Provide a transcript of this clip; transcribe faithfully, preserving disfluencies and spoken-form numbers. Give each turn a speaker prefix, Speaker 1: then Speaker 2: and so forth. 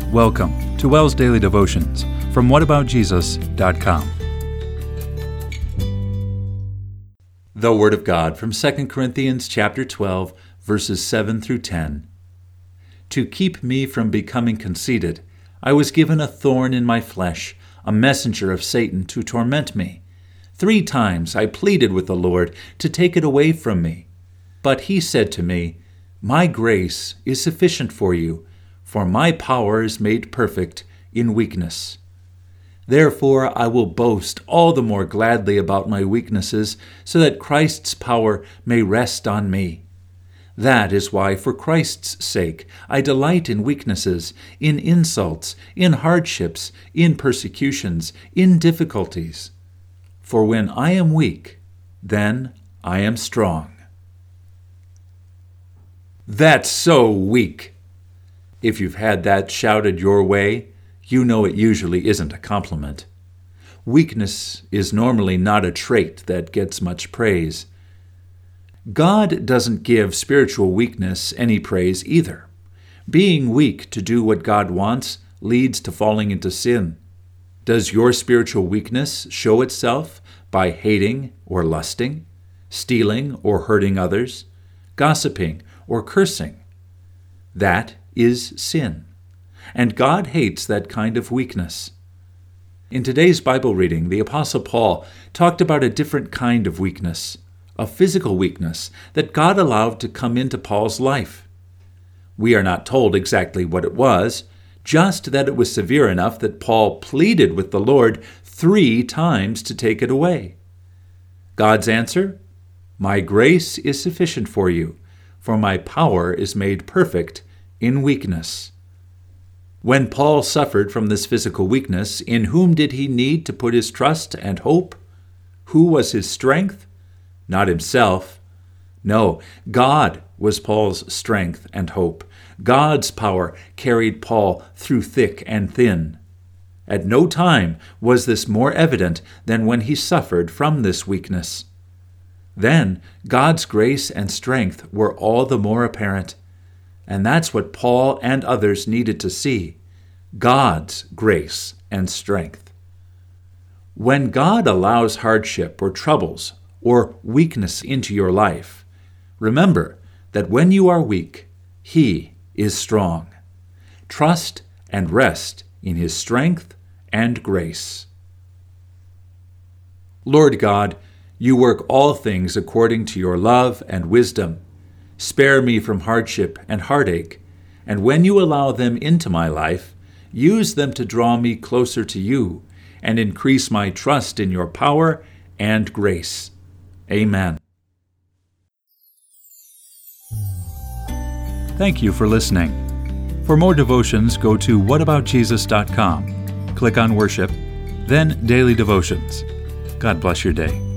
Speaker 1: Welcome to WELS Daily Devotions from what about jesus dot com. The Word of God from Second Corinthians chapter twelve, verses seven through ten. To keep me from becoming conceited, I was given a thorn in my flesh, a messenger of Satan to torment me. Three times I pleaded with the Lord to take it away from me. But he said to me, "My grace is sufficient for you, for my power is made perfect in weakness." Therefore I will boast all the more gladly about my weaknesses, so that Christ's power may rest on me. That is why, for Christ's sake, I delight in weaknesses, in insults, in hardships, in persecutions, in difficulties. For when I am weak, then I am strong. That's so weak! If you've had that shouted your way, you know it usually isn't a compliment. Weakness is normally not a trait that gets much praise. God doesn't give spiritual weakness any praise either. Being weak to do what God wants leads to falling into sin. Does your spiritual weakness show itself by hating or lusting, stealing or hurting others, gossiping or cursing? That is sin, and God hates that kind of weakness. In today's Bible reading, the Apostle Paul talked about a different kind of weakness, a physical weakness that God allowed to come into Paul's life. We are not told exactly what it was, just that it was severe enough that Paul pleaded with the Lord three times to take it away. God's answer? "My grace is sufficient for you, for my power is made perfect in weakness." When Paul suffered from this physical weakness, in whom did he need to put his trust and hope? Who was his strength? Not himself. No, God was Paul's strength and hope. God's power carried Paul through thick and thin. At no time was this more evident than when he suffered from this weakness. Then God's grace and strength were all the more apparent. And that's what Paul and others needed to see, God's grace and strength. When God allows hardship or troubles or weakness into your life, remember that when you are weak, He is strong. Trust and rest in His strength and grace. Lord God, you work all things according to your love and wisdom. Spare me from hardship and heartache, and when you allow them into my life, use them to draw me closer to you and increase my trust in your power and grace. Amen. Thank you for listening. For more devotions, go to what about jesus dot com. Click on Worship, then Daily Devotions. God bless your day.